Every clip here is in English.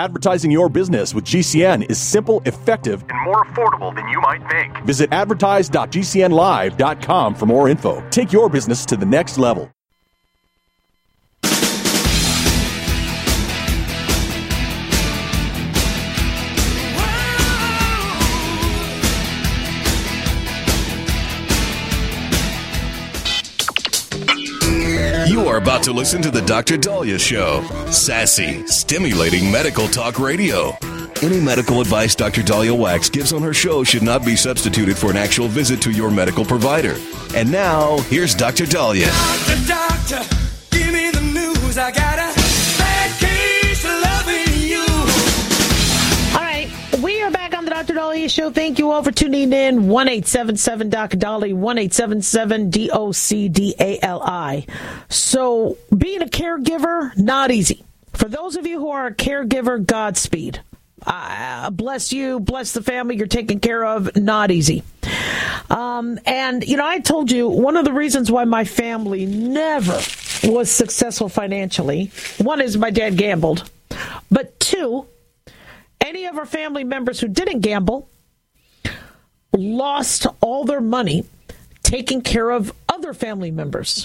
Advertising your business with GCN is simple, effective, and more affordable than you might think. Visit advertise.gcnlive.com for more info. Take your business to the next level. You are about to listen to the Dr. Daliah Show. Sassy, stimulating medical talk radio. Any medical advice Dr. Daliah Wax gives on her show should not be substituted for an actual visit to your medical provider. And now, here's Dr. Daliah. Doctor, give me the news. I got a bad case of loving you. All right, we are back on the Dr. Daliah Show. Thank you all for tuning in. 1-877-Dr. 1-877-DOCDALI. So, being a caregiver, not easy. For those of you who are a caregiver, Godspeed. Bless you, bless the family you're taking care of, not easy. And, you know, I told you one of the reasons why my family never was successful financially, one is my dad gambled, but two, any of our family members who didn't gamble lost all their money taking care of other family members.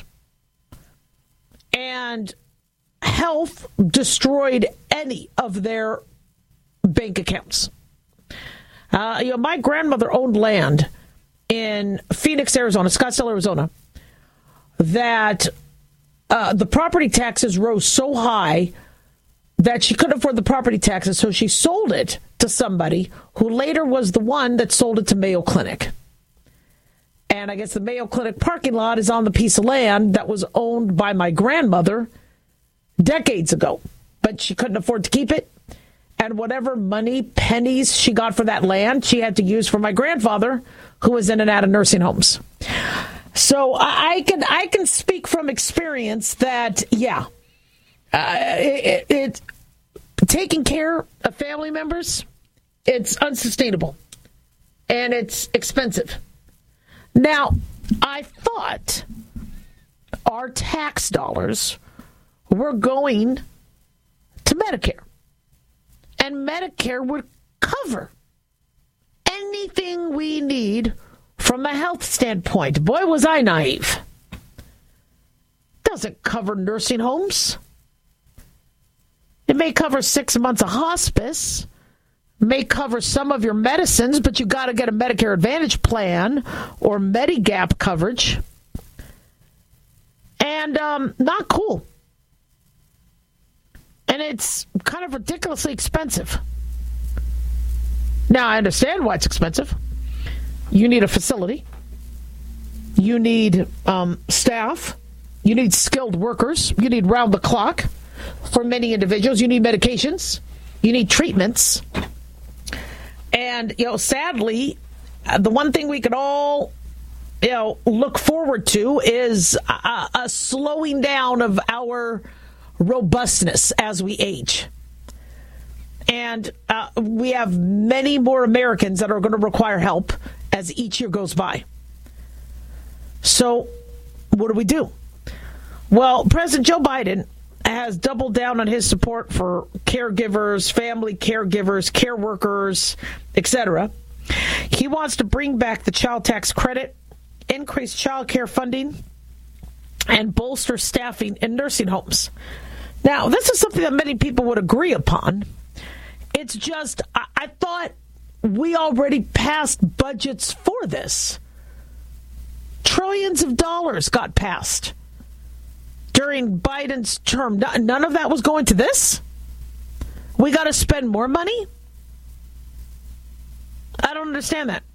And health destroyed any of their bank accounts. My grandmother owned land in Phoenix, Arizona, Scottsdale, Arizona, that the property taxes rose so high that she couldn't afford the property taxes, so she sold it to somebody who later was the one that sold it to Mayo Clinic. And I guess the Mayo Clinic parking lot is on the piece of land that was owned by my grandmother decades ago, but she couldn't afford to keep it. And whatever money, pennies she got for that land, she had to use for my grandfather, who was in and out of nursing homes. So I can speak from experience that, taking care of family members, it's unsustainable and it's expensive. Now, I thought our tax dollars were going to Medicare. And Medicare would cover anything we need from a health standpoint. Boy, was I naive. Doesn't cover nursing homes. It may cover 6 months of hospice. May cover some of your medicines, but you got to get a Medicare Advantage plan or Medigap coverage. And not cool. And it's kind of ridiculously expensive. Now, I understand why it's expensive. You need a facility. You need staff. You need skilled workers. You need round the clock for many individuals. You need medications. You need treatments. And, sadly, the one thing we could all, look forward to is a slowing down of our robustness as we age. And we have many more Americans that are going to require help as each year goes by. So what do? Well, President Joe Biden has doubled down on his support for caregivers, family caregivers, care workers, etc. He wants to bring back the child tax credit, increase child care funding, and bolster staffing in nursing homes. Now, this is something that many people would agree upon. It's just, I thought we already passed budgets for this. Trillions of dollars got passed during Biden's term. None of that was going to this? We got to spend more money? I don't understand that.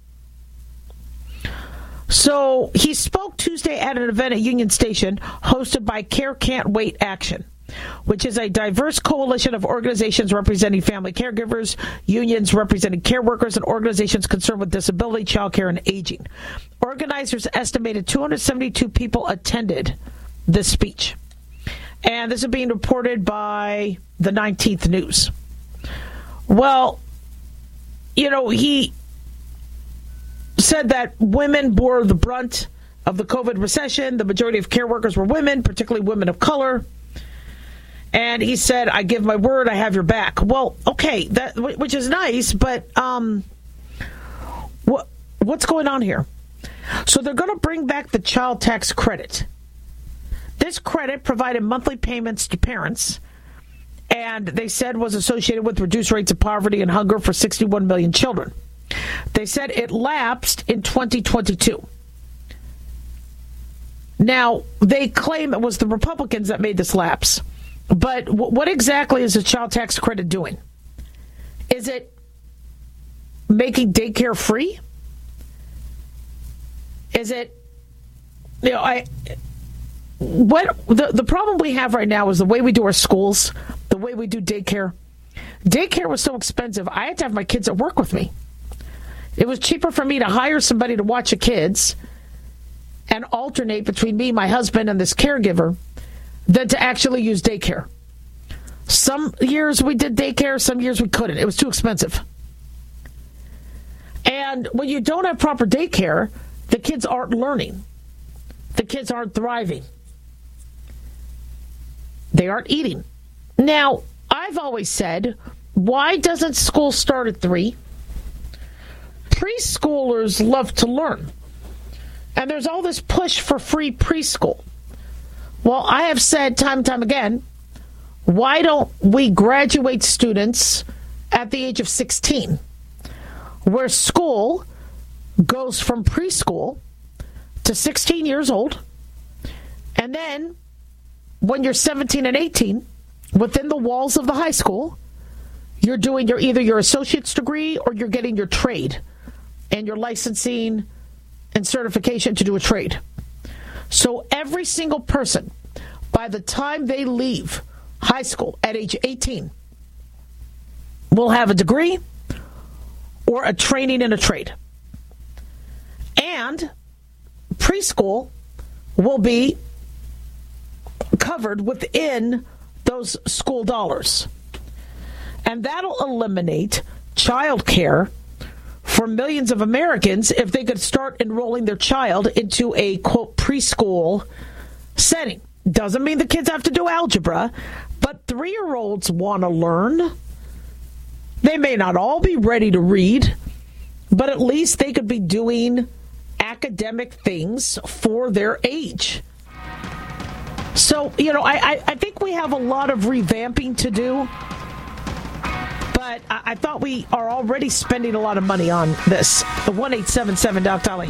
So he spoke Tuesday at an event at Union Station hosted by Care Can't Wait Action, which is a diverse coalition of organizations representing family caregivers, unions representing care workers, and organizations concerned with disability, child care, and aging. Organizers estimated 272 people attended this speech. And this is being reported by the 19th News. Well, he said that women bore the brunt of the COVID recession. The majority of care workers were women, particularly women of color. And he said, I give my word, I have your back. Well, okay, which is nice, but what's going on here? So they're going to bring back the child tax credit. This credit provided monthly payments to parents, and they said was associated with reduced rates of poverty and hunger for 61 million children. They said it lapsed in 2022. Now, they claim it was the Republicans that made this lapse. But what exactly is the child tax credit doing? Is it making daycare free? Is it, the problem we have right now is the way we do our schools, the way we do daycare. Daycare was so expensive, I had to have my kids at work with me. It was cheaper for me to hire somebody to watch the kids and alternate between me, my husband, and this caregiver than to actually use daycare. Some years we did daycare, some years we couldn't. It was too expensive. And when you don't have proper daycare, the kids aren't learning. The kids aren't thriving. They aren't eating. Now, I've always said, why doesn't school start at 3? Preschoolers love to learn. And there's all this push for free preschool. Well, I have said time and time again, why don't we graduate students at the age of 16, where school goes from preschool to 16 years old, and then when you're 17 and 18, within the walls of the high school, you're doing either your associate's degree or you're getting your trade and your licensing and certification to do a trade. So every single person, by the time they leave high school at age 18, will have a degree or a training in a trade. And preschool will be covered within those school dollars. And that'll eliminate child care for millions of Americans if they could start enrolling their child into a, quote, preschool setting. Doesn't mean the kids have to do algebra, but 3-year-olds want to learn. They may not all be ready to read, but at least they could be doing academic things for their age. So, I think we have a lot of revamping to do, but I thought we are already spending a lot of money on this. The 1-877 Doc Dolly.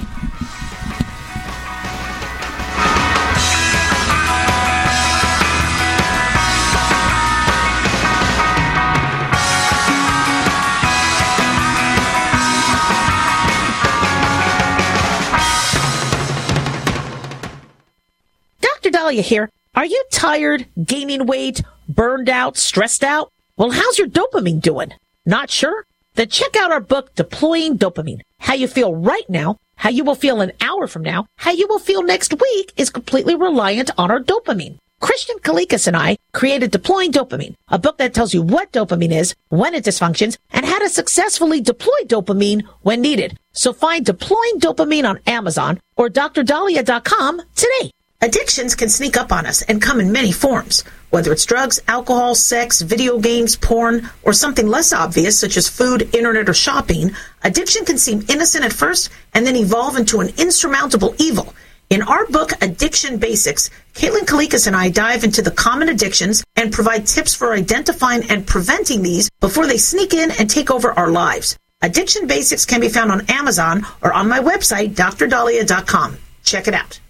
Dahlia here. Are you tired, gaining weight, burned out, stressed out? Well, how's your dopamine doing? Not sure? Then check out our book, Deploying Dopamine. How you feel right now, how you will feel an hour from now, how you will feel next week is completely reliant on our dopamine. Christian Kalikas and I created Deploying Dopamine, a book that tells you what dopamine is, when it dysfunctions, and how to successfully deploy dopamine when needed. So find Deploying Dopamine on Amazon or drdahlia.com today. Addictions can sneak up on us and come in many forms. Whether it's drugs, alcohol, sex, video games, porn, or something less obvious such as food, internet, or shopping, addiction can seem innocent at first and then evolve into an insurmountable evil. In our book, Addiction Basics, Caitlin Kalikas and I dive into the common addictions and provide tips for identifying and preventing these before they sneak in and take over our lives. Addiction Basics can be found on Amazon or on my website, drdahlia.com. Check it out.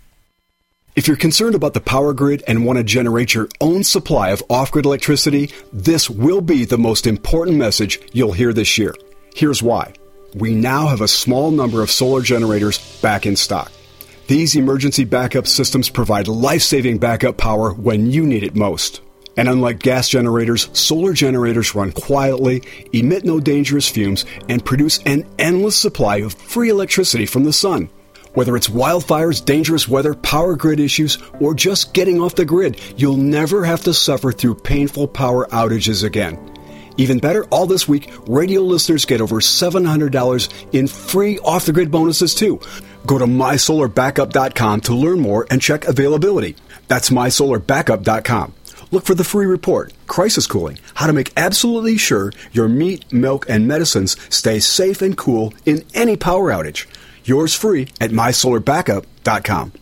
If you're concerned about the power grid and want to generate your own supply of off-grid electricity, this will be the most important message you'll hear this year. Here's why. We now have a small number of solar generators back in stock. These emergency backup systems provide life-saving backup power when you need it most. And unlike gas generators, solar generators run quietly, emit no dangerous fumes, and produce an endless supply of free electricity from the sun. Whether it's wildfires, dangerous weather, power grid issues, or just getting off the grid, you'll never have to suffer through painful power outages again. Even better, all this week, radio listeners get over $700 in free off-the-grid bonuses too. Go to mysolarbackup.com to learn more and check availability. That's mysolarbackup.com. Look for the free report, Crisis Cooling, how to make absolutely sure your meat, milk, and medicines stay safe and cool in any power outage. Yours free at mysolarbackup.com.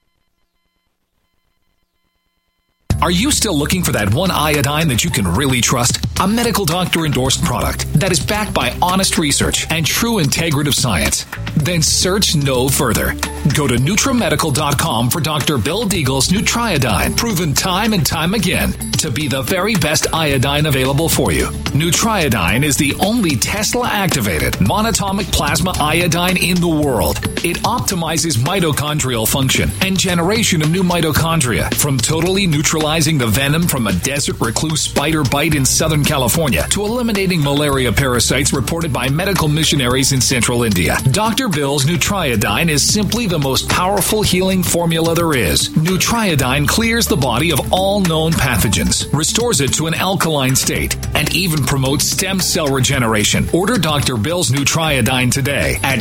Are you still looking for that one iodine that you can really trust? A medical doctor endorsed product that is backed by honest research and true integrative science? Then search no further. Go to NutriMedical.com for Dr. Bill Deagle's Nutriodine, proven time and time again to be the very best iodine available for you. Nutriodine is the only Tesla-activated monatomic plasma iodine in the world. It optimizes mitochondrial function and generation of new mitochondria from totally neutralizing the venom from a desert recluse spider bite in Southern California to eliminating malaria parasites reported by medical missionaries in central India. Dr. Bill's Nutriodine is simply the most powerful healing formula there is. Nutriodine clears the body of all known pathogens, restores it to an alkaline state, and even promotes stem cell regeneration. Order Dr. Bill's Nutriodine today at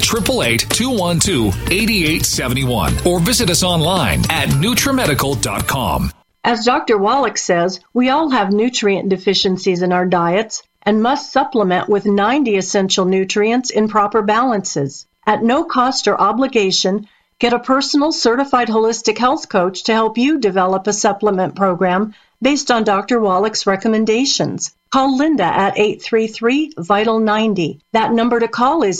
888-212-8871 or visit us online at NutriMedical.com. As Dr. Wallach says, we all have nutrient deficiencies in our diets and must supplement with 90 essential nutrients in proper balances. At no cost or obligation, get a personal certified holistic health coach to help you develop a supplement program based on Dr. Wallach's recommendations. Call Linda at 833-VITAL-90. That number to call is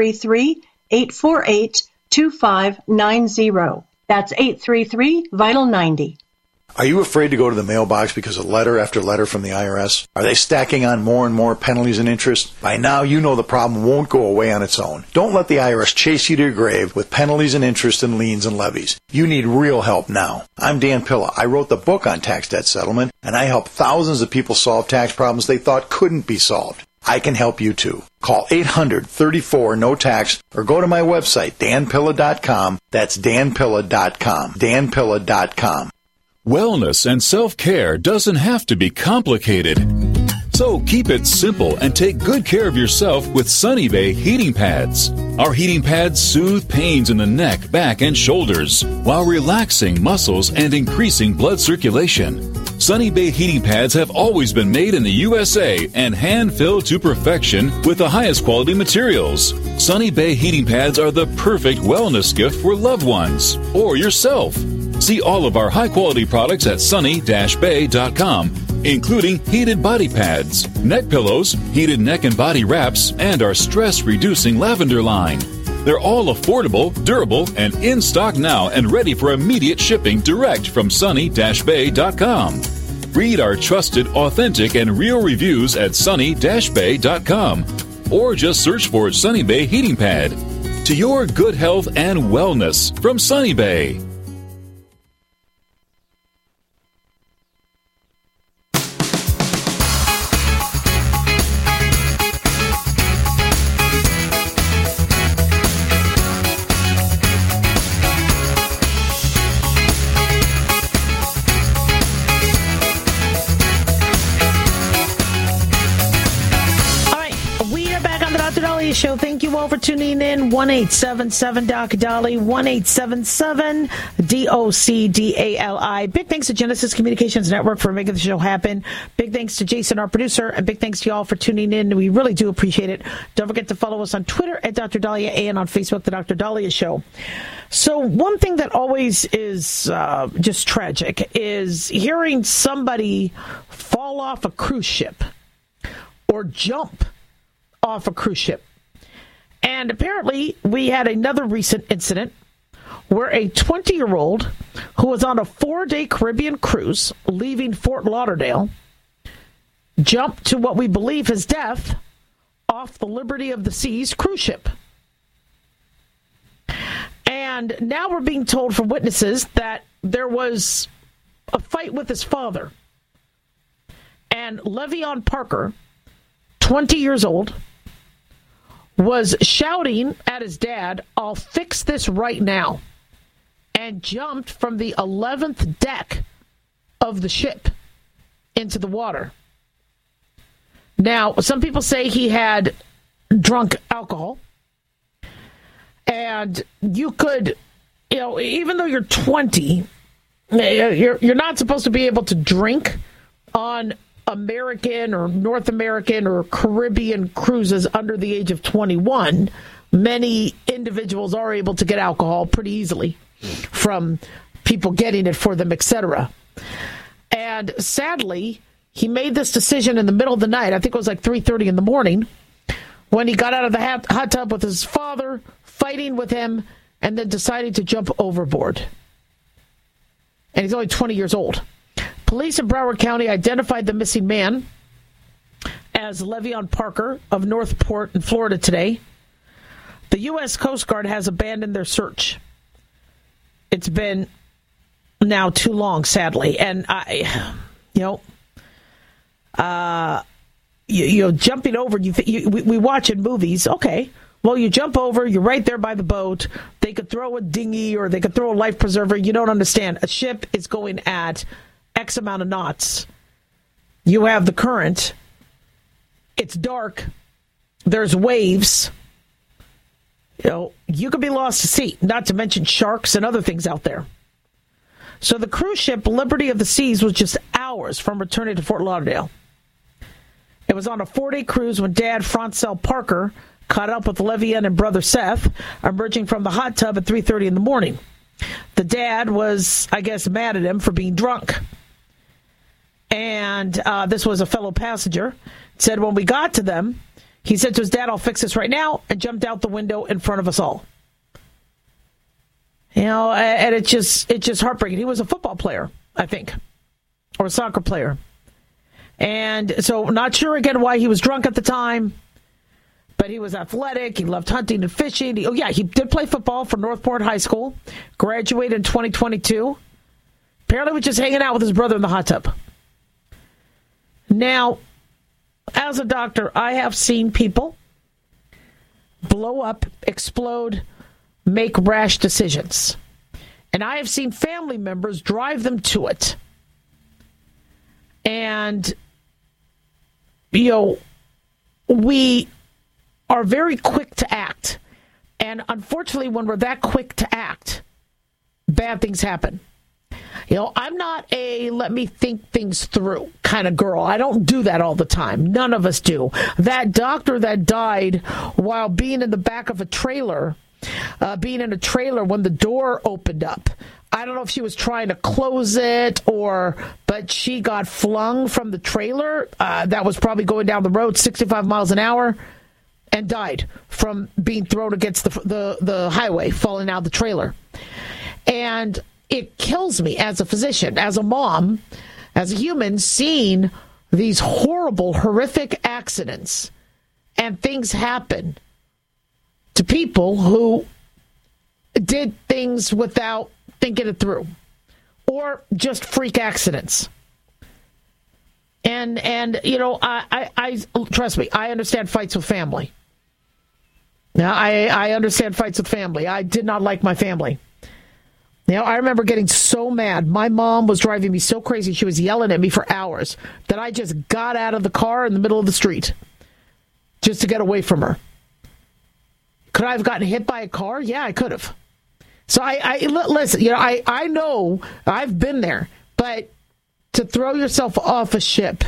833-848-2590. That's 833-VITAL-90. Are you afraid to go to the mailbox because of letter after letter from the IRS? Are they stacking on more and more penalties and interest? By now, you know the problem won't go away on its own. Don't let the IRS chase you to your grave with penalties and interest and liens and levies. You need real help now. I'm Dan Pilla. I wrote the book on tax debt settlement, and I help thousands of people solve tax problems they thought couldn't be solved. I can help you too. Call 800-34-NO-TAX or go to my website, danpilla.com. That's danpilla.com. danpilla.com. Wellness and self-care doesn't have to be complicated. So keep it simple and take good care of yourself with Sunny Bay heating pads. Our heating pads soothe pains in the neck, back, and shoulders while relaxing muscles and increasing blood circulation. Sunny Bay heating pads have always been made in the USA and hand-filled to perfection with the highest quality materials. Sunny Bay heating pads are the perfect wellness gift for loved ones or yourself. See all of our high-quality products at sunny-bay.com, including heated body pads, neck pillows, heated neck and body wraps, and our stress-reducing lavender line. They're all affordable, durable, and in stock now and ready for immediate shipping direct from sunny-bay.com. Read our trusted, authentic, and real reviews at sunny-bay.com or just search for Sunny Bay Heating Pad. To your good health and wellness from Sunny Bay. Show. Thank you all for tuning in. 1-877 Doc Dolly, 1-877-DOCDALI. Big thanks to Genesis Communications Network for making the show happen. Big thanks to Jason, our producer, and big thanks to y'all for tuning in. We really do appreciate it. Don't forget to follow us on Twitter at Dr. Dahlia and on Facebook, The Dr. Dahlia Show. So one thing that always is just tragic is hearing somebody fall off a cruise ship or jump off a cruise ship. And apparently, we had another recent incident where a 20-year-old who was on a 4-day Caribbean cruise leaving Fort Lauderdale jumped to what we believe is death off the Liberty of the Seas cruise ship. And now we're being told from witnesses that there was a fight with his father. And Le'Veon Parker, 20 years old, was shouting at his dad, "I'll fix this right now," and jumped from the 11th deck of the ship into the water. Now, some people say he had drunk alcohol, and you could, even though you're 20, you're not supposed to be able to drink on American or North American or Caribbean cruises under the age of 21, many individuals are able to get alcohol pretty easily from people getting it for them, etc. And sadly, he made this decision in the middle of the night. I think it was like 3:30 in the morning when he got out of the hot tub with his father, fighting with him, and then deciding to jump overboard. And he's only 20 years old. Police in Broward County identified the missing man as Le'Veon Parker of Northport in Florida today. The U.S. Coast Guard has abandoned their search. It's been now too long, sadly. And jumping over, we watch in movies, okay. Well, you jump over, you're right there by the boat. They could throw a dinghy or they could throw a life preserver. You don't understand. A ship is going at X amount of knots. You have the current. It's dark. There's waves. You could be lost to sea, not to mention sharks and other things out there. So the cruise ship Liberty of the Seas was just hours from returning to Fort Lauderdale. It was on a 4-day cruise when Dad, Francel Parker, caught up with Le'Veon and brother Seth, emerging from the hot tub at 3:30 in the morning. The dad was, I guess, mad at him for being drunk. And this was a fellow passenger. Said when we got to them, he said to his dad, "I'll fix this right now," and jumped out the window in front of us all. And it's just heartbreaking. He was a football player, I think, or a soccer player. And so not sure again why he was drunk at the time, but he was athletic. He loved hunting and fishing. He did play football for Northport High School, graduated in 2022. Apparently was just hanging out with his brother in the hot tub. Now, as a doctor, I have seen people blow up, explode, make rash decisions. And I have seen family members drive them to it. And, we are very quick to act. And unfortunately, when we're that quick to act, bad things happen. I'm not a let me think things through kind of girl. I don't do that all the time. None of us do. That doctor that died while being in the back of a trailer, being in a trailer when the door opened up. I don't know if she was trying to close it but she got flung from the trailer that was probably going down the road 65 miles an hour and died from being thrown against the highway, falling out of the trailer. And it kills me as a physician, as a mom, as a human, seeing these horrible, horrific accidents and things happen to people who did things without thinking it through, or just freak accidents. And I trust me, I understand fights with family. Now, I understand fights with family. I did not like my family. I remember getting so mad. My mom was driving me so crazy. She was yelling at me for hours that I just got out of the car in the middle of the street just to get away from her. Could I have gotten hit by a car? Yeah, I could have. So listen, I know I've been there, but to throw yourself off a ship.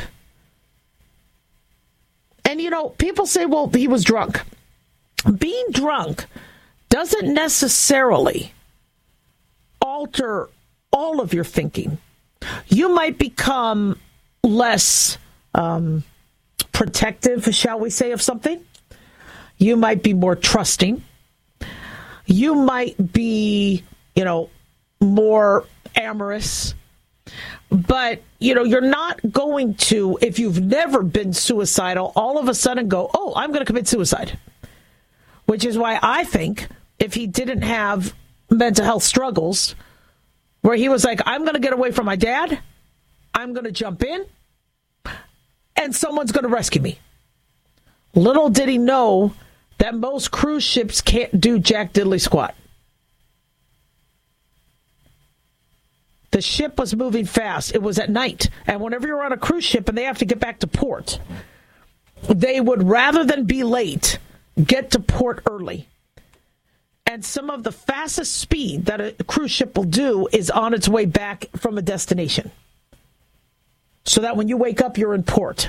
And, people say, well, he was drunk. Being drunk doesn't necessarily alter all of your thinking. You might become less protective, shall we say, of something. You might be more trusting. You might be, more amorous. But, you're not going to, if you've never been suicidal, all of a sudden go, oh, I'm going to commit suicide. Which is why I think if he didn't have mental health struggles, where he was like, I'm going to get away from my dad, I'm going to jump in, and someone's going to rescue me. Little did he know that most cruise ships can't do jack diddly squat. The ship was moving fast. It was at night. And whenever you're on a cruise ship and they have to get back to port, they would, rather than be late, get to port early. And some of the fastest speed that a cruise ship will do is on its way back from a destination. so that when you wake up, you're in port.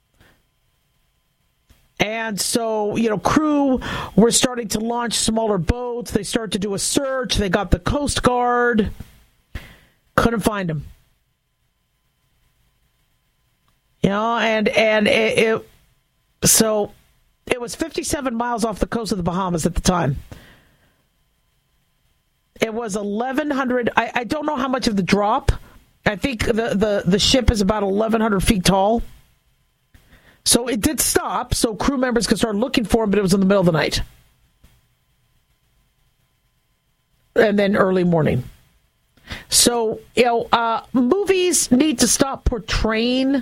And so, crew were starting to launch smaller boats. They started to do a search. They got the Coast Guard. Couldn't find them. So it was 57 miles off the coast of the Bahamas at the time. It was 1,100. I don't know how much of the drop. I think the ship is about 1,100 feet tall. So it did stop, so crew members could start looking for him, but it was in the middle of the night. And then early morning. So, movies need to stop portraying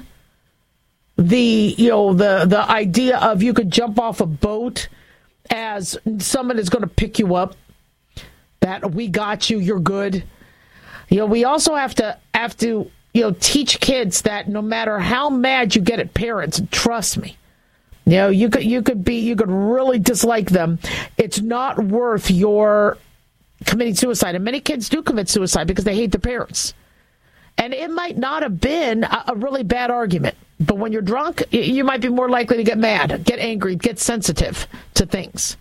the idea of you could jump off a boat as someone is going to pick you up, that we got you, you're good. We also have to teach kids that no matter how mad you get at parents, trust me, you could really dislike them. It's not worth your committing suicide. And many kids do commit suicide because they hate their parents. And it might not have been a really bad argument, but when you're drunk, you might be more likely to get mad, get angry, get sensitive to things.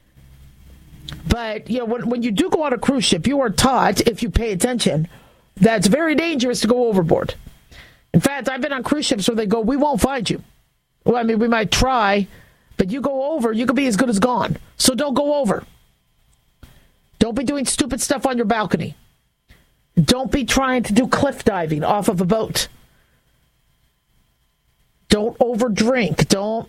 But when you do go on a cruise ship, you are taught, if you pay attention, that's very dangerous to go overboard. In fact, I've been on cruise ships where they go, we won't find you. Well, I mean, we might try, but you go over, you could be as good as gone. So don't go over. Don't be doing stupid stuff on your balcony. Don't be trying to do cliff diving off of a boat. Don't overdrink. Don't,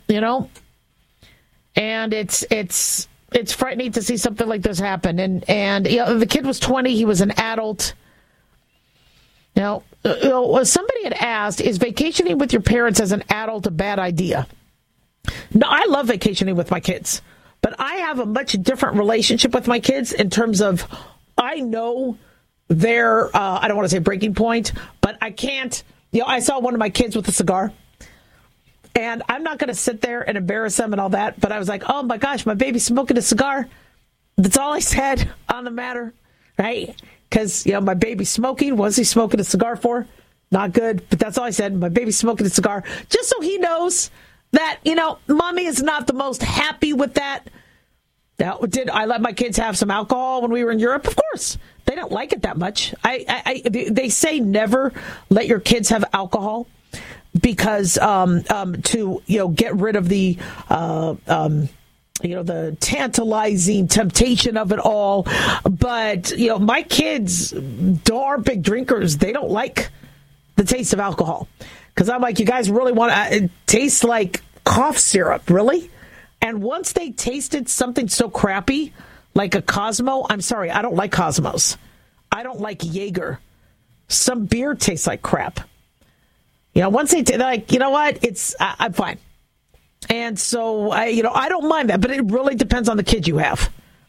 And it's frightening to see something like this happen. And the kid was 20. He was an adult. Now, somebody had asked, is vacationing with your parents as an adult a bad idea? No, I love vacationing with my kids, but I have a much different relationship with my kids in terms of I know their, I don't want to say breaking point, but I can't, I saw one of my kids with a cigar, and I'm not going to sit there and embarrass them and all that, but I was like, oh my gosh, my baby's smoking a cigar. That's all I said on the matter, right? Because, my baby's smoking. What's he smoking a cigar for? Not good. But that's all I said. My baby's smoking a cigar. Just so he knows that, mommy is not the most happy with that. Now, did I let my kids have some alcohol when we were in Europe? Of course. They don't like it that much. They say never let your kids have alcohol because to get rid of the the tantalizing temptation of it all. But, my kids aren't big drinkers. They don't like the taste of alcohol. Because I'm like, you guys really want to, it tastes like cough syrup, really? And once they tasted something so crappy, like a Cosmo, I'm sorry, I don't like Cosmos. I don't like Jaeger. Some beer tastes like crap. Once they're like, you know what, I'm fine. And so, I don't mind that, but it really depends on the kid you have.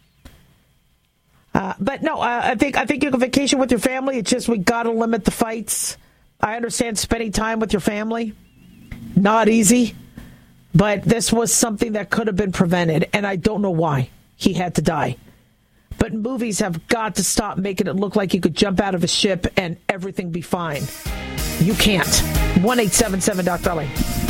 But no, I think you can vacation with your family. It's just we got to limit the fights. I understand spending time with your family, not easy, but this was something that could have been prevented, and I don't know why he had to die. But movies have got to stop making it look like you could jump out of a ship and everything be fine. You can't. 1-877-Dr.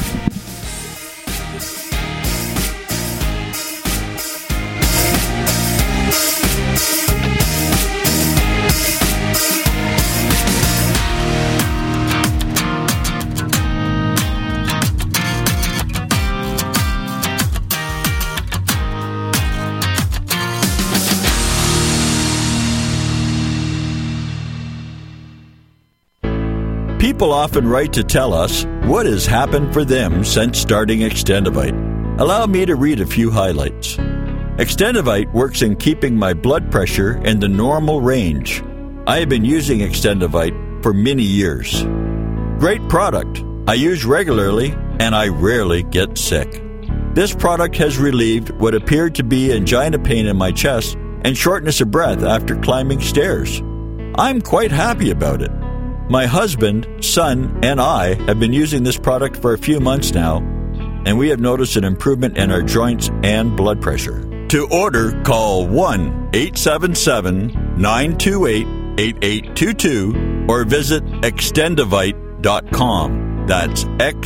People often write to tell us what has happened for them since starting Extendivite. Allow me to read a few highlights. Extendivite works in keeping my blood pressure in the normal range. I have been using Extendivite for many years. Great product. I use regularly and I rarely get sick. This product has relieved what appeared to be angina pain in my chest and shortness of breath after climbing stairs. I'm quite happy about it. My husband, son, and I have been using this product for a few months now, and we have noticed an improvement in our joints and blood pressure. To order, call 1-877-928-8822 or visit extendivite.com. That's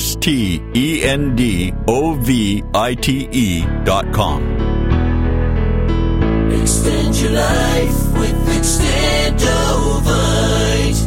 xtendovite.com. Extend your life with Extendovite.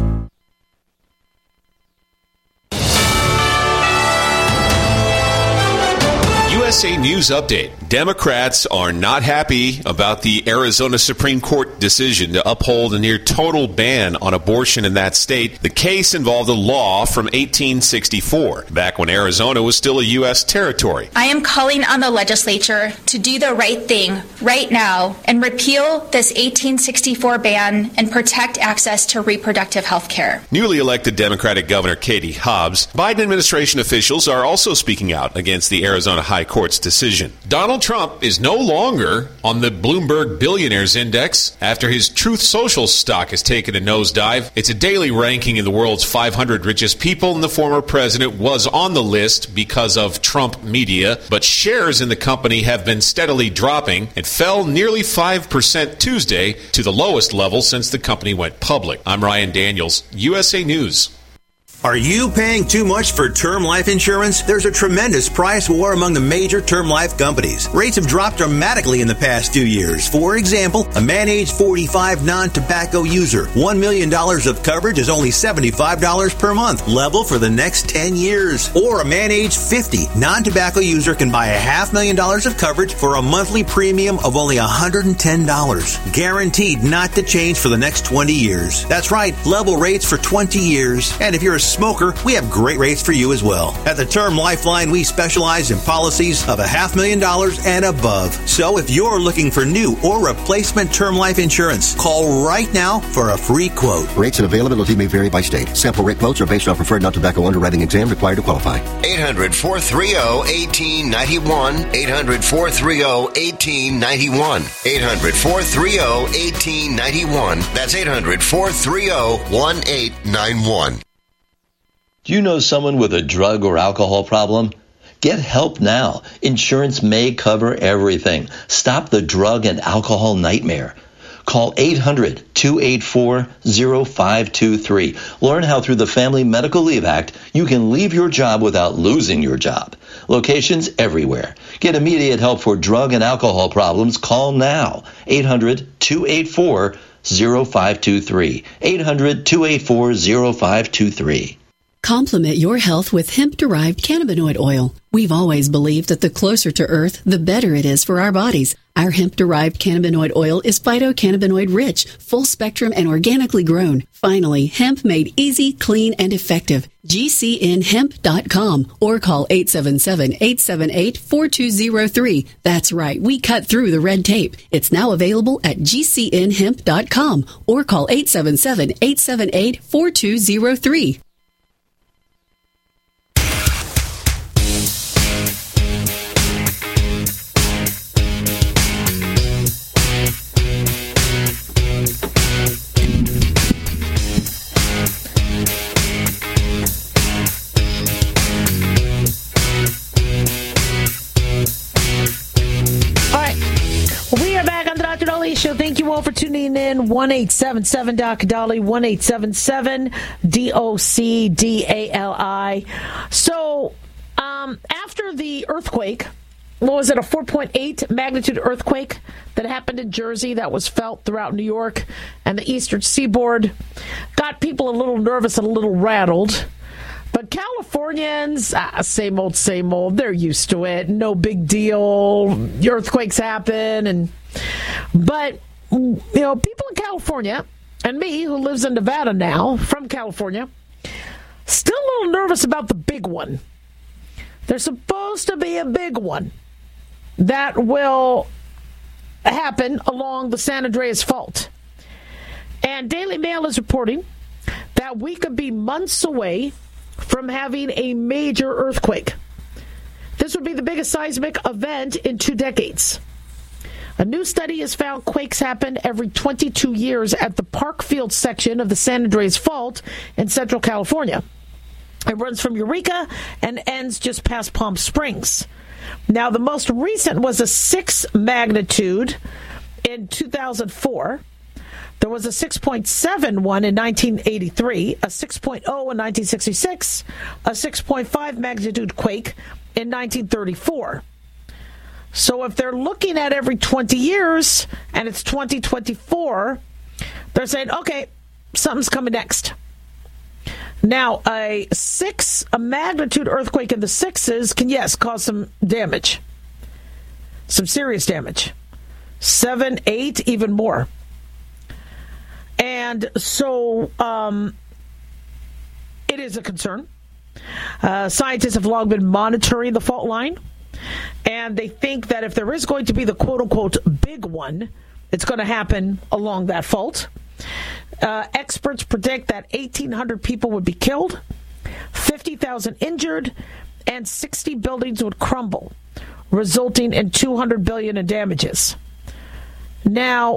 USA News Update. Democrats are not happy about the Arizona Supreme Court decision to uphold a near total ban on abortion in that state. The case involved a law from 1864, back when Arizona was still a U.S. territory. I am calling on the legislature to do the right thing right now and repeal this 1864 ban and protect access to reproductive health care. Newly elected Democratic Governor Katie Hobbs, Biden administration officials are also speaking out against the Arizona High Court's decision. Donald Trump is no longer on the Bloomberg Billionaires Index after his Truth Social stock has taken a nosedive. It's a daily ranking of the world's 500 richest people, and the former president was on the list because of Trump media, but shares in the company have been steadily dropping and fell nearly 5% Tuesday to the lowest level since the company went public. I'm Ryan Daniels, USA News. Are you paying too much for term life insurance? There's a tremendous price war among the major term life companies. Rates have dropped dramatically in the past 2 years. For example, a man age 45 non-tobacco user, $1 million of coverage is only $75 per month, level for the next 10 years. Or a man age 50 non-tobacco user can buy $500,000 of coverage for a monthly premium of only $110, guaranteed not to change for the next 20 years. That's right, level rates for 20 years. And if you're a smoker, we have great rates for you as well. At the Term Lifeline, we specialize in policies of $500,000 and above. So if you're looking for new or replacement term life insurance, call right now for a free quote. Rates and availability may vary by state. Sample rate quotes are based on preferred non-tobacco underwriting exam required to qualify. 800-430-1891. 800-430-1891. 800-430-1891. That's 800-430-1891. Do you know someone with a drug or alcohol problem? Get help now. Insurance may cover everything. Stop the drug and alcohol nightmare. Call 800-284-0523. Learn how through the Family Medical Leave Act, you can leave your job without losing your job. Locations everywhere. Get immediate help for drug and alcohol problems. Call now. 800-284-0523. 800-284-0523. Complement your health with hemp-derived cannabinoid oil. We've always believed that the closer to Earth, the better it is for our bodies. Our hemp-derived cannabinoid oil is phytocannabinoid-rich, full-spectrum, and organically grown. Finally, hemp made easy, clean, and effective. GCNhemp.com or call 877-878-4203. That's right, we cut through the red tape. It's now available at GCNhemp.com or call 877-878-4203. Show. Thank you all for tuning in. 1-877-Doc-Dolly, 1-877-DOC-DALI. So, after the earthquake, what was it, a 4.8 magnitude earthquake that happened in Jersey that was felt throughout New York and the eastern seaboard, got people a little nervous and a little rattled. But Californians, same old, they're used to it. No big deal. Earthquakes happen. But, you know, people in California, and me, who lives in Nevada now, from California, still a little nervous about the big one. There's supposed to be a big one that will happen along the San Andreas Fault. And Daily Mail is reporting that we could be months away from having a major earthquake. This would be the biggest seismic event in 2 decades. A new study has found quakes happen every 22 years at the Parkfield section of the San Andreas Fault in Central California. It runs from Eureka and ends just past Palm Springs. Now, the most recent was a 6 magnitude in 2004. There was a 6.7 one in 1983, a 6.0 in 1966, a 6.5 magnitude quake in 1934. So if they're looking at every 20 years and it's 2024, they're saying, okay, something's coming next. Now, a magnitude earthquake in the sixes can, yes, cause some damage, some serious damage. 7, 8, even more. And so it is a concern. Scientists have long been monitoring the fault line, and they think that if there is going to be the quote-unquote big one, it's going to happen along that fault. Experts predict that 1,800 people would be killed, 50,000 injured, and 60 buildings would crumble, resulting in $200 billion in damages. Now,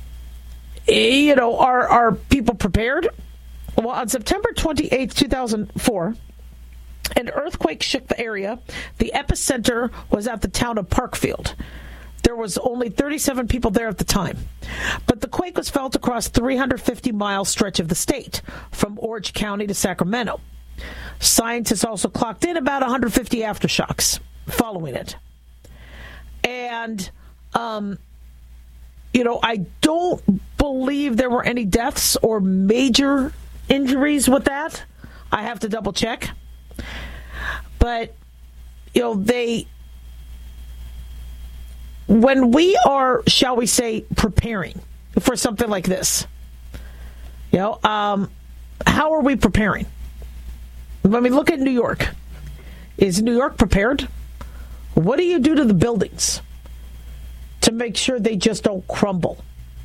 are people prepared? Well, on September 28, 2004, an earthquake shook the area. The epicenter was at the town of Parkfield. There was only 37 people there at the time. But the quake was felt across 350-mile stretch of the state, from Orange County to Sacramento. Scientists also clocked in about 150 aftershocks following it. And, I don't believe there were any deaths or major injuries with that. I have to double check. But, when we are, shall we say, preparing for something like this, how are we preparing? When we look at New York, is New York prepared? What do you do to the buildings to make sure they just don't crumble?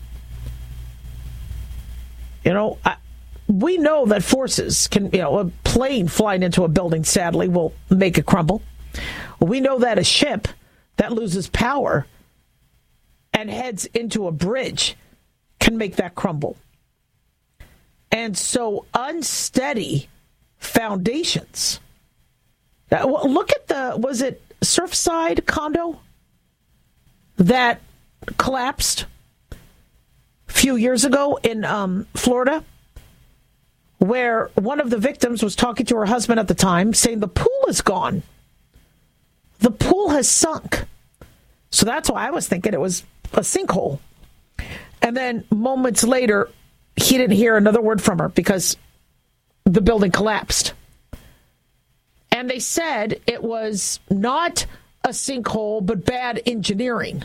We know that forces can, a plane flying into a building, sadly, will make it crumble. We know that a ship that loses power and heads into a bridge can make that crumble. And so unsteady foundations. Look at was it Surfside condo that collapsed a few years ago in Florida, where one of the victims was talking to her husband at the time, saying the pool is gone. The pool has sunk. So that's why I was thinking it was a sinkhole. And then moments later, he didn't hear another word from her because the building collapsed. And they said it was not a sinkhole, but bad engineering.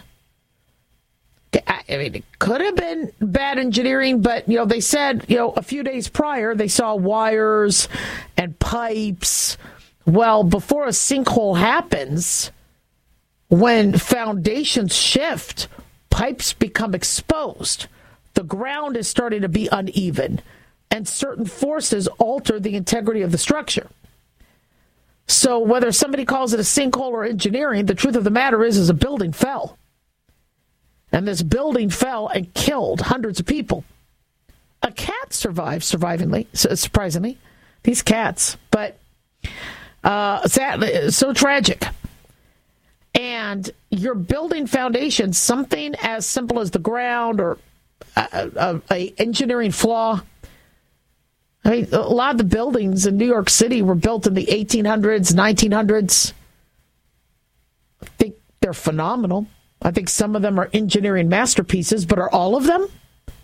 I mean, it could have been bad engineering, but, they said, a few days prior, they saw wires and pipes. Well, before a sinkhole happens, when foundations shift, pipes become exposed. The ground is starting to be uneven, and certain forces alter the integrity of the structure. So whether somebody calls it a sinkhole or engineering, the truth of the matter is a building fell. And this building fell and killed hundreds of people. A cat survived, surprisingly. These cats. But sadly, so tragic. And you're building foundations, something as simple as the ground or a engineering flaw. I mean, a lot of the buildings in New York City were built in the 1800s, 1900s. I think they're phenomenal. I think some of them are engineering masterpieces, but are all of them?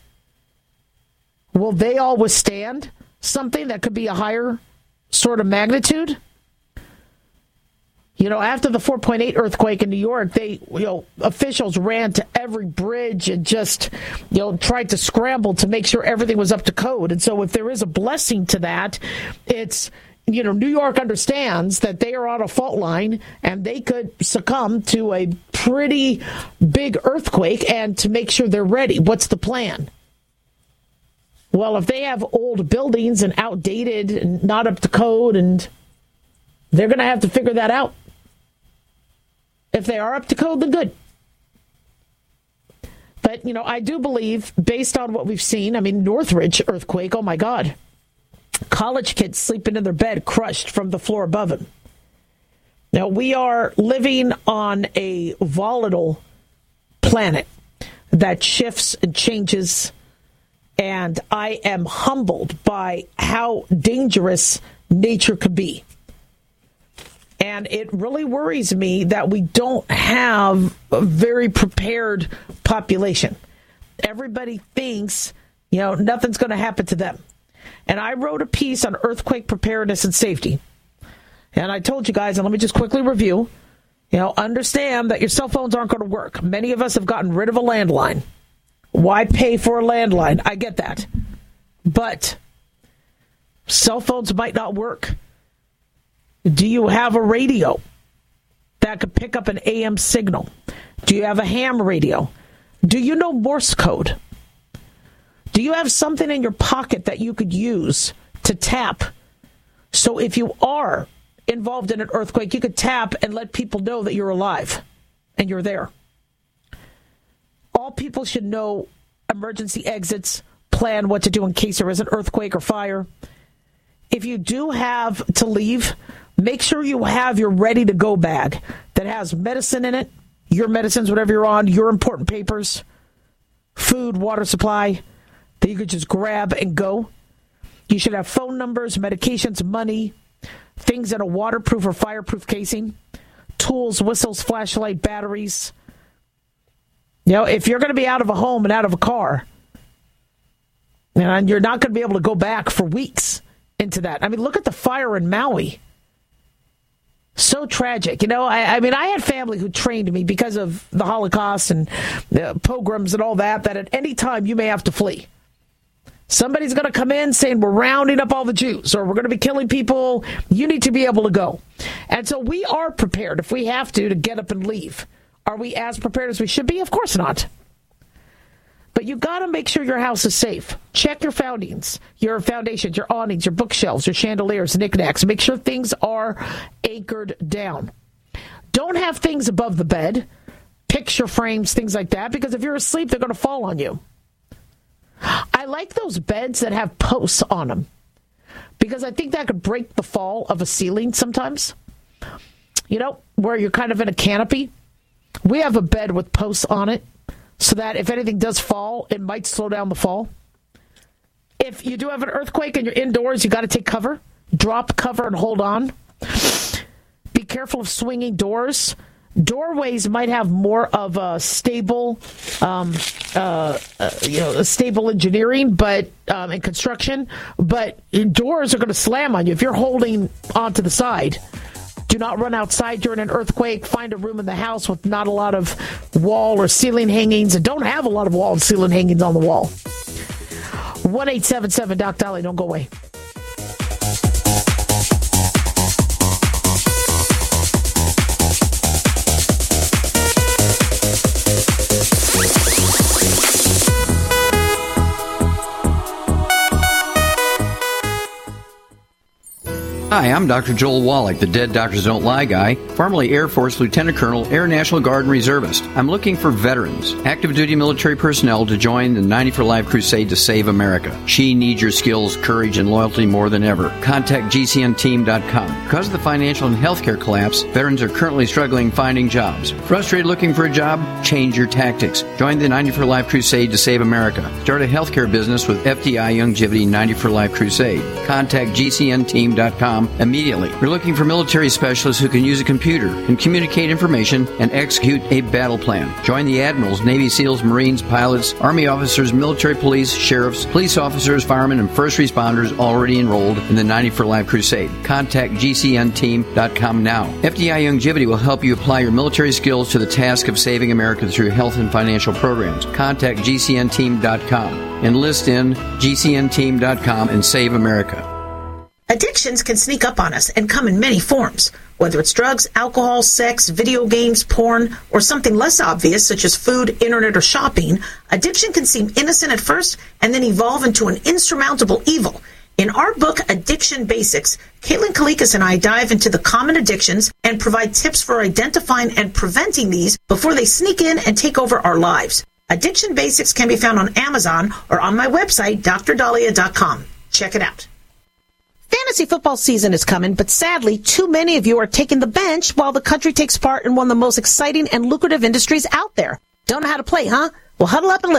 Will they all withstand something that could be a higher sort of magnitude? After the 4.8 earthquake in New York, officials ran to every bridge and just, tried to scramble to make sure everything was up to code. And so if there is a blessing to that, it's, New York understands that they are on a fault line and they could succumb to a pretty big earthquake, and to make sure they're ready. What's the plan? Well, if they have old buildings and outdated and not up to code, and they're going to have to figure that out. If they are up to code, then good. But, I do believe, based on what we've seen, Northridge earthquake, oh my God. College kids sleeping in their bed, crushed from the floor above them. Now, we are living on a volatile planet that shifts and changes And I am humbled by how dangerous nature could be. And it really worries me that we don't have a very prepared population. Everybody thinks, nothing's going to happen to them. And I wrote a piece on earthquake preparedness and safety. And I told you guys, and let me just quickly review, understand that your cell phones aren't going to work. Many of us have gotten rid of a landline. Why pay for a landline? I get that. But cell phones might not work. Do you have a radio that could pick up an AM signal? Do you have a ham radio? Do you know Morse code? Do you have something in your pocket that you could use to tap? So if you are involved in an earthquake, you could tap and let people know that you're alive and you're there. All people should know emergency exits, plan what to do in case there is an earthquake or fire. If you do have to leave, make sure you have your ready-to-go bag that has medicine in it, your medicines, whatever you're on, your important papers, food, water supply, that you could just grab and go. You should have phone numbers, medications, money, things in a waterproof or fireproof casing, tools, whistles, flashlight, batteries. If you're going to be out of a home and out of a car, and you're not going to be able to go back for weeks into that. I mean, look at the fire in Maui. So tragic. I had family who trained me because of the Holocaust and pogroms and all that at any time you may have to flee. Somebody's going to come in saying we're rounding up all the Jews or we're going to be killing people. You need to be able to go. And so we are prepared if we have to get up and leave. Are we as prepared as we should be? Of course not. But you got to make sure your house is safe. Check your foundations, your awnings, your bookshelves, your chandeliers, knickknacks. Make sure things are anchored down. Don't have things above the bed, picture frames, things like that, because if you're asleep, they're going to fall on you. I like those beds that have posts on them because I think that could break the fall of a ceiling sometimes. Where you're kind of in a canopy. We have a bed with posts on it so that if anything does fall, it might slow down the fall. If you do have an earthquake and you're indoors, you got to take cover. Drop cover and hold on. Be careful of swinging doors. Doorways might have more of a stable, stable engineering, but and construction. But doors are going to slam on you if you're holding onto the side. Do not run outside during an earthquake. Find a room in the house with not a lot of wall or ceiling hangings, and don't have a lot of wall and ceiling hangings on the wall. 1-877-DOC-DOLLY. Don't go away. Hi, I'm Dr. Joel Wallach, the Dead Doctors Don't Lie guy, formerly Air Force Lieutenant Colonel, Air National Guard and Reservist. I'm looking for veterans, active duty military personnel to join the 90 for Life crusade to save America. She needs your skills, courage, and loyalty more than ever. Contact GCNteam.com. Because of the financial and healthcare collapse, veterans are currently struggling finding jobs. Frustrated looking for a job? Change your tactics. Join the 90 for Life crusade to save America. Start a healthcare business with FDI Longevity 90 for Life crusade. Contact GCNteam.com immediately. We're looking for military specialists who can use a computer and communicate information and execute a battle plan. Join the admirals, Navy SEALs, Marines, pilots, Army officers, military police, sheriffs, police officers, firemen, and first responders already enrolled in the 90 for Life crusade. Contact GCNteam.com now. FDI Longevity will help you apply your military skills to the task of saving America through health and financial programs. Contact GCNteam.com. Enlist in GCNteam.com and save America. Addictions can sneak up on us and come in many forms. Whether it's drugs, alcohol, sex, video games, porn, or something less obvious such as food, internet, or shopping, addiction can seem innocent at first and then evolve into an insurmountable evil. In our book, Addiction Basics, Caitlin Kalikas and I dive into the common addictions and provide tips for identifying and preventing these before they sneak in and take over our lives. Addiction Basics can be found on Amazon or on my website, drdahlia.com. Check it out. Fantasy football season is coming, but sadly, too many of you are taking the bench while the country takes part in one of the most exciting and lucrative industries out there. Don't know how to play, huh? Well, huddle up and listen.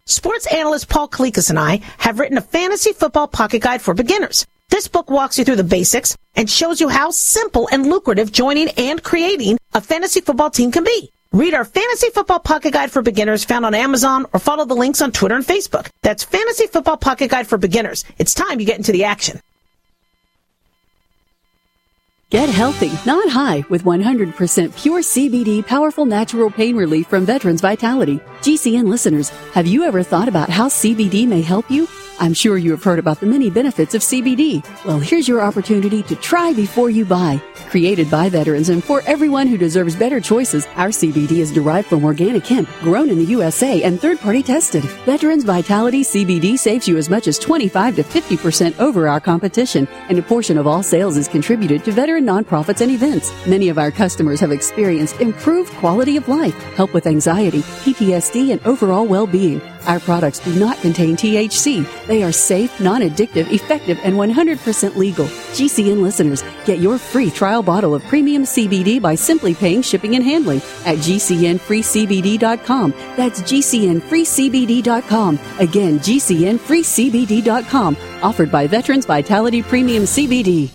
Sports analyst Paul Kalikas and I have written a fantasy football pocket guide for beginners. This book walks you through the basics and shows you how simple and lucrative joining and creating a fantasy football team can be. Read our Fantasy Football Pocket Guide for Beginners found on Amazon or follow the links on Twitter and Facebook. That's Fantasy Football Pocket Guide for Beginners. It's time you get into the action. Get healthy, not high, with 100% pure CBD powerful natural pain relief from Veterans Vitality. GCN listeners, have you ever thought about how CBD may help you? I'm sure you have heard about the many benefits of CBD. Well, here's your opportunity to try before you buy. Created by veterans and for everyone who deserves better choices, our CBD is derived from organic hemp, grown in the USA and third-party tested. Veterans Vitality CBD saves you as much as 25 to 50% over our competition, and a portion of all sales is contributed to veteran nonprofits and events. Many of our customers have experienced improved quality of life, help with anxiety, PTSD, and overall well-being. Our products do not contain THC. They are safe, non-addictive, effective, and 100% legal. GCN listeners, get your free trial bottle of premium CBD by simply paying shipping and handling at GCNFreeCBD.com. That's GCNFreeCBD.com. Again, GCNFreeCBD.com. Offered by Veterans Vitality Premium CBD.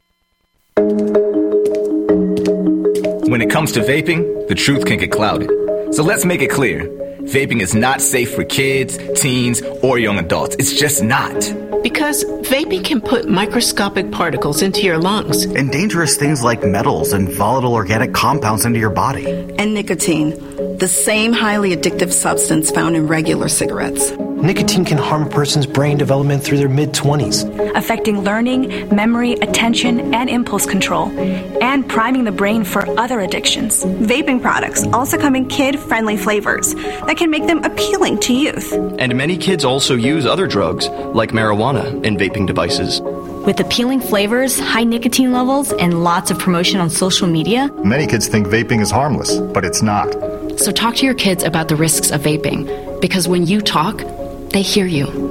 When it comes to vaping, the truth can get clouded. So let's make it clear. Vaping is not safe for kids, teens, or young adults. It's just not. Because vaping can put microscopic particles into your lungs. And dangerous things like metals and volatile organic compounds into your body. And nicotine, the same highly addictive substance found in regular cigarettes. Nicotine can harm a person's brain development through their mid-20s, affecting learning, memory, attention, and impulse control, and priming the brain for other addictions. Vaping products also come in kid-friendly flavors that can make them appealing to youth. And many kids also use other drugs, like marijuana, in vaping devices. With appealing flavors, high nicotine levels, and lots of promotion on social media, many kids think vaping is harmless, but it's not. So talk to your kids about the risks of vaping, because when you talk, they hear you.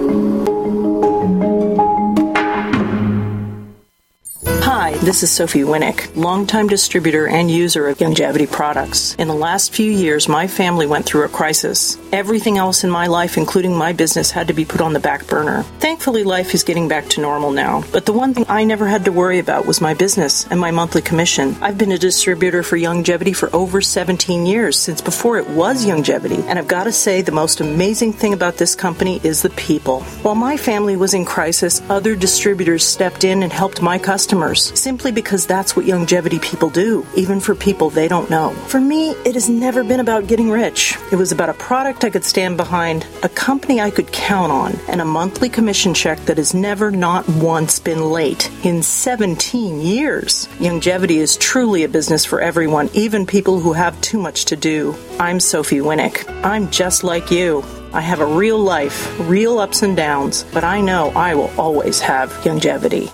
Hi, this is Sophie Winnick, longtime distributor and user of Youngevity products. In the last few years, my family went through a crisis. Everything else in my life, including my business, had to be put on the back burner. Thankfully, life is getting back to normal now. But the one thing I never had to worry about was my business and my monthly commission. I've been a distributor for Youngevity for over 17 years, since before it was Youngevity. And I've got to say, the most amazing thing about this company is the people. While my family was in crisis, other distributors stepped in and helped my customers, simply because that's what Youngevity people do, even for people they don't know. For me, it has never been about getting rich. It was about a product I could stand behind, a company I could count on, and a monthly commission check that has never not once been late in 17 years. Youngevity is truly a business for everyone, even people who have too much to do. I'm Sophie Winnick. I'm just like you. I have a real life, real ups and downs, but I know I will always have Youngevity.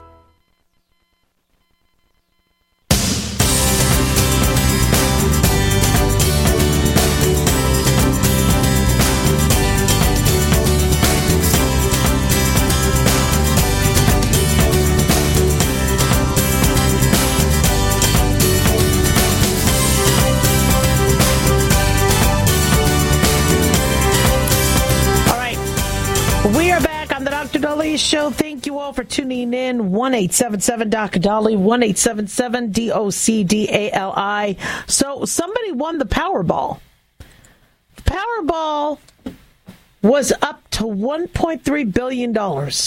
Show. Thank you all for tuning in. 1-877-DOC-DOLLY, 1-877-DOCDALI. So somebody won the Powerball. Powerball was up to $1.3 billion.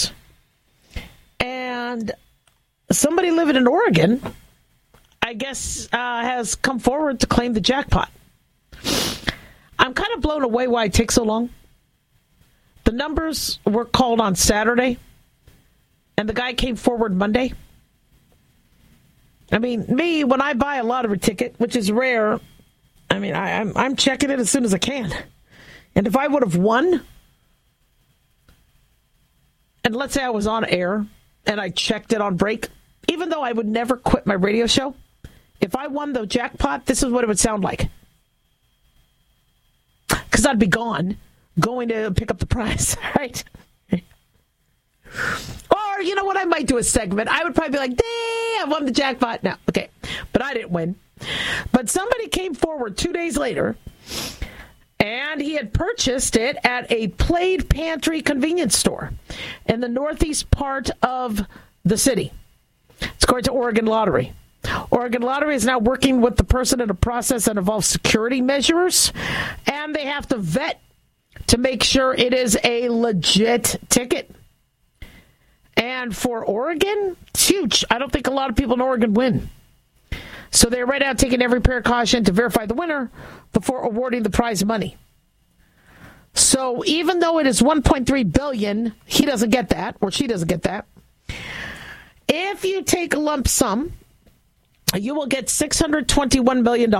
And somebody living in Oregon, I guess, has come forward to claim the jackpot. I'm kind of blown away why it takes so long. The numbers were called on Saturday, and the guy came forward Monday. I mean, me, when I buy a lottery ticket, which is rare, I mean, I'm checking it as soon as I can. And if I would have won, and let's say I was on air, and I checked it on break, even though I would never quit my radio show, if I won the jackpot, this is what it would sound like. Because I'd be gone, going to pick up the prize, right? Or, you know what, I might do a segment. I would probably be like, dang, I won the jackpot. No, okay. But I didn't win. But somebody came forward 2 days later, and And he had purchased it at a Plaid Pantry convenience store in the northeast part of the city. It's according to Oregon Lottery. Oregon Lottery is now working with the person in a process that involves security measures, and they have to vet to make sure it is a legit ticket. And for Oregon, it's huge. I don't think a lot of people in Oregon win. So they're right out taking every precaution to verify the winner before awarding the prize money. So even though it is $1.3 billion, he doesn't get that, or she doesn't get that. If you take a lump sum, you will get $621 million.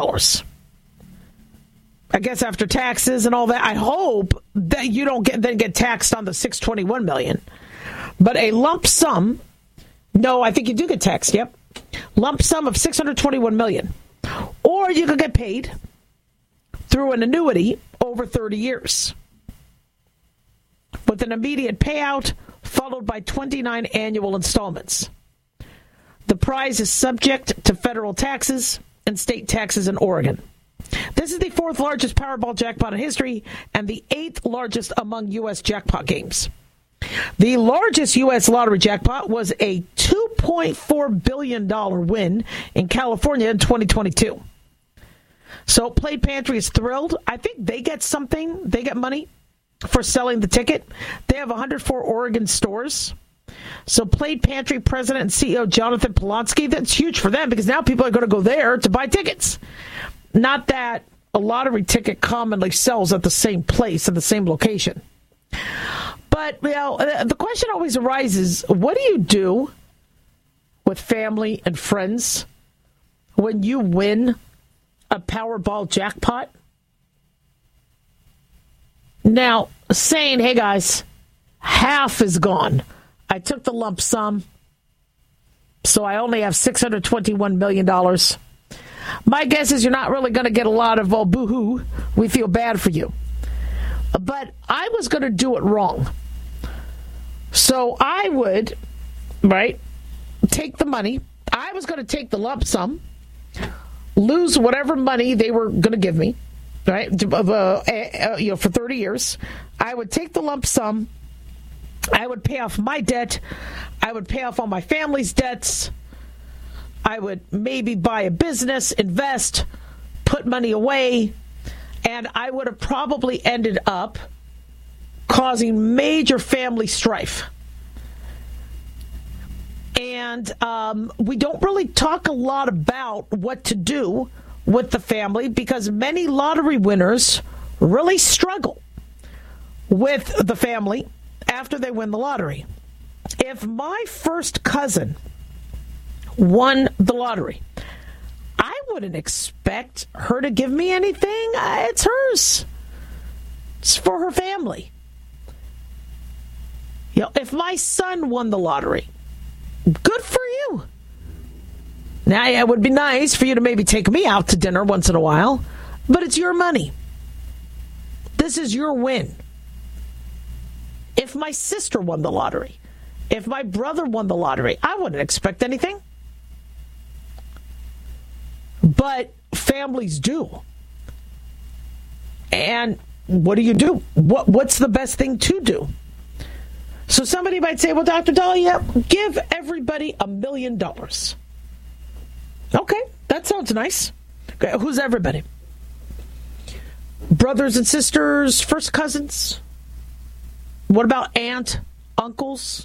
I guess after taxes and all that, I hope that you don't get taxed on the $621 million. But a lump sum, no, I think you do get taxed, yep. Lump sum of $621 million. Or you could get paid through an annuity over 30 years with an immediate payout followed by 29 annual installments. The prize is subject to federal taxes and state taxes in Oregon. This is the fourth largest Powerball jackpot in history and the eighth largest among U.S. jackpot games. The largest U.S. lottery jackpot was a $2.4 billion win in California in 2022. So Plaid Pantry is thrilled. I think they get something. They get money for selling the ticket. They have 104 Oregon stores. So Plaid Pantry President and CEO Jonathan Polonsky, that's huge for them because now people are going to go there to buy tickets. Not that a lottery ticket commonly sells at the same place in the same location. But, the question always arises, what do you do with family and friends when you win a Powerball jackpot? Now, saying, hey guys, half is gone. I took the lump sum, so I only have $621 million. My guess is you're not really going to get a lot of, boo-hoo, we feel bad for you. But I was going to do it wrong. So I would, take the money. I was going to take the lump sum, lose whatever money they were going to give me, for 30 years. I would take the lump sum. I would pay off my debt. I would pay off all my family's debts. I would maybe buy a business, invest, put money away, and I would have probably ended up causing major family strife. And we don't really talk a lot about what to do with the family because many lottery winners really struggle with the family after they win the lottery. If my first cousin won the lottery, I wouldn't expect her to give me anything. It's hers. It's for her family. If my son won the lottery, good for you. Now, it would be nice for you to maybe take me out to dinner once in a while, but it's your money. This is your win. If my sister won the lottery, if my brother won the lottery, I wouldn't expect anything. But families do. And what do you do? What's the best thing to do? So somebody might say, well, Dr. Dahlia, give everybody $1 million. Okay, that sounds nice. Okay, who's everybody? Brothers and sisters, first cousins? What about aunt, uncles?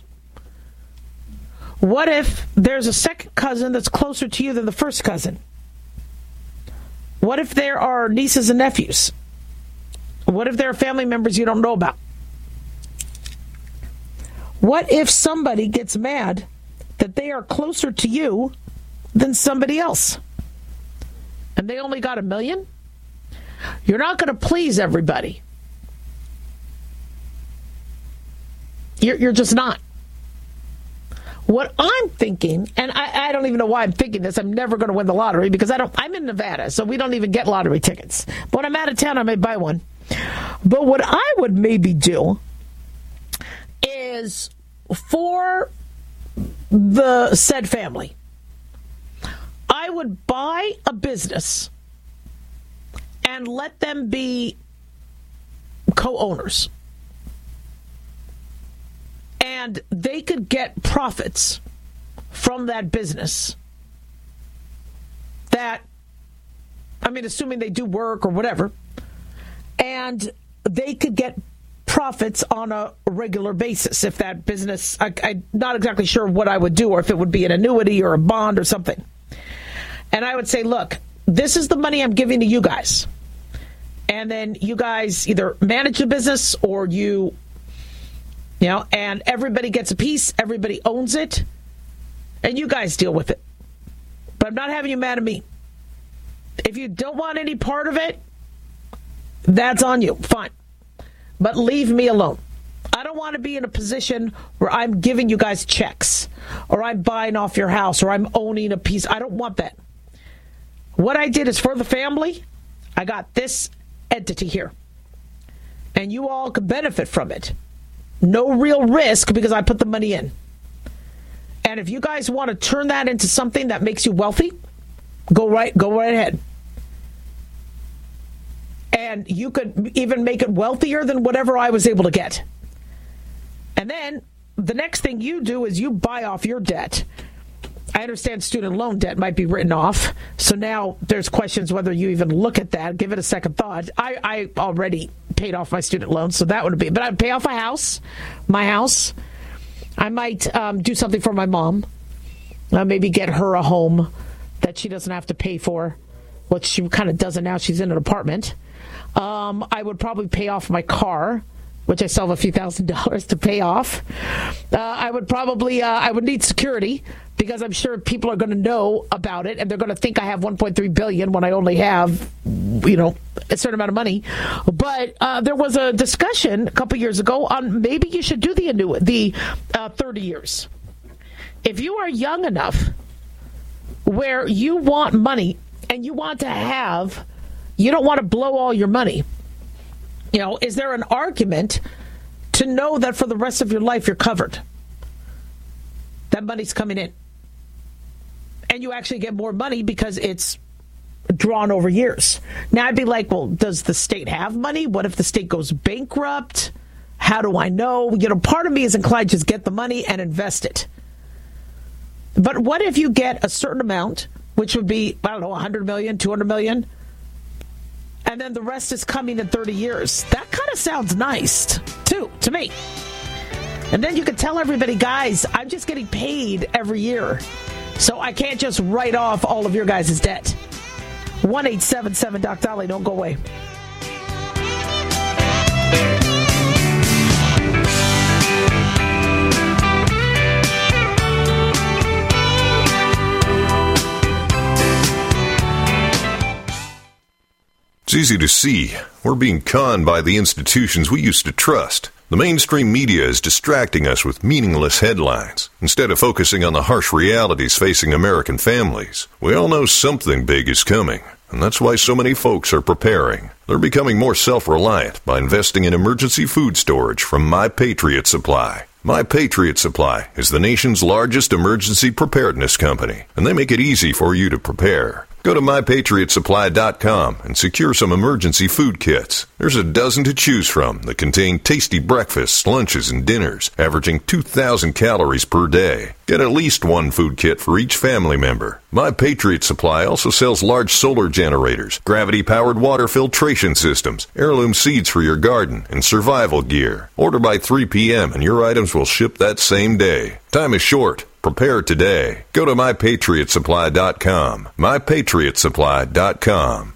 What if there's a second cousin that's closer to you than the first cousin? What if there are nieces and nephews? What if there are family members you don't know about? What if somebody gets mad that they are closer to you than somebody else and they only got $1 million? You're not going to please everybody. You're just not. What I'm thinking, and I don't even know why I'm thinking this, I'm never going to win the lottery because I'm in Nevada, so we don't even get lottery tickets. But when I'm out of town, I may buy one. But what I would maybe do is for the said family, I would buy a business and let them be co-owners. And they could get profits from that business that, I mean, assuming they do work or whatever, and they could get profits on a regular basis if that business, I'm not exactly sure what I would do, or if it would be an annuity or a bond or something. And I would say, look, this is the money I'm giving to you guys. And then you guys either manage the business or you know, and everybody gets a piece, everybody owns it, and you guys deal with it. But I'm not having you mad at me. If you don't want any part of it, that's on you. Fine. But leave me alone. I don't want to be in a position where I'm giving you guys checks, or I'm buying off your house, or I'm owning a piece. I don't want that. What I did is for the family, I got this entity here. And you all could benefit from it. No real risk because I put the money in. And if you guys want to turn that into something that makes you wealthy, go right ahead. And you could even make it wealthier than whatever I was able to get. And then the next thing you do is you buy off your debt. I understand student loan debt might be written off. So now there's questions whether you even look at that. Give it a second thought. I already paid off my student loans, so that would be. But I'd pay off my house. I might do something for my mom. Maybe get her a home that she doesn't have to pay for, which she kind of doesn't now. She's in an apartment. I would probably pay off my car, which I still have a few $1,000s to pay off. I would probably, I would need security because I'm sure people are going to know about it and they're going to think I have $1.3 billion when I only have, you know, a certain amount of money. But there was a discussion a couple years ago on maybe you should do the 30 years. If you are young enough where you want money and you want to have, you don't want to blow all your money. You know, is there an argument to know that for the rest of your life you're covered? That money's coming in. And you actually get more money because it's drawn over years. Now I'd be like, well, does the state have money? What if the state goes bankrupt? How do I know? You know, part of me is inclined to just get the money and invest it. But what if you get a certain amount, which would be, I don't know, 100 million, 200 million? And then the rest is coming in 30 years. That kind of sounds nice, too, to me. And then you could tell everybody, guys, I'm just getting paid every year. So I can't just write off all of your guys' debt. 1-877-DOC-DOLLY. Don't go away. It's easy to see. We're being conned by the institutions we used to trust. The mainstream media is distracting us with meaningless headlines instead of focusing on the harsh realities facing American families. We all know something big is coming, and that's why so many folks are preparing. They're becoming more self-reliant by investing in emergency food storage from My Patriot Supply. My Patriot Supply is the nation's largest emergency preparedness company, and they make it easy for you to prepare. Go to MyPatriotSupply.com and secure some emergency food kits. There's a dozen to choose from that contain tasty breakfasts, lunches, and dinners, averaging 2,000 calories per day. Get at least one food kit for each family member. My Patriot Supply also sells large solar generators, gravity-powered water filtration systems, heirloom seeds for your garden, and survival gear. Order by 3 p.m. and your items will ship that same day. Time is short. Prepare today. Go to MyPatriotSupply.com. MyPatriotSupply.com.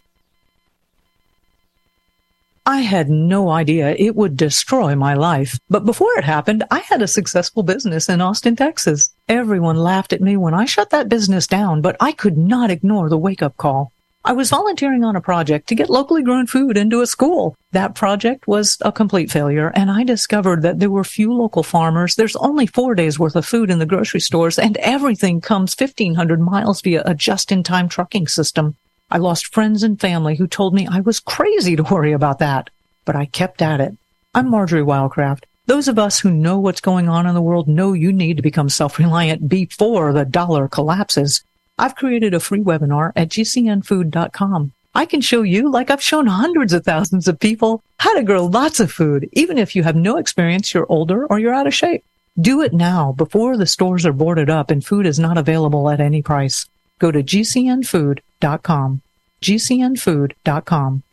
I had no idea it would destroy my life. But before it happened, I had a successful business in Austin, Texas. Everyone laughed at me when I shut that business down, but I could not ignore the wake-up call. I was volunteering on a project to get locally grown food into a school. That project was a complete failure, and I discovered that there were few local farmers. There's only 4 days worth of food in the grocery stores, and everything comes 1,500 miles via a just-in-time trucking system. I lost friends and family who told me I was crazy to worry about that, but I kept at it. I'm Marjorie Wildcraft. Those of us who know what's going on in the world know you need to become self-reliant before the dollar collapses. I've created a free webinar at gcnfood.com. I can show you, like I've shown hundreds of thousands of people, how to grow lots of food, even if you have no experience, you're older, or you're out of shape. Do it now before the stores are boarded up and food is not available at any price. Go to GCNfood.com. GCNfood.com.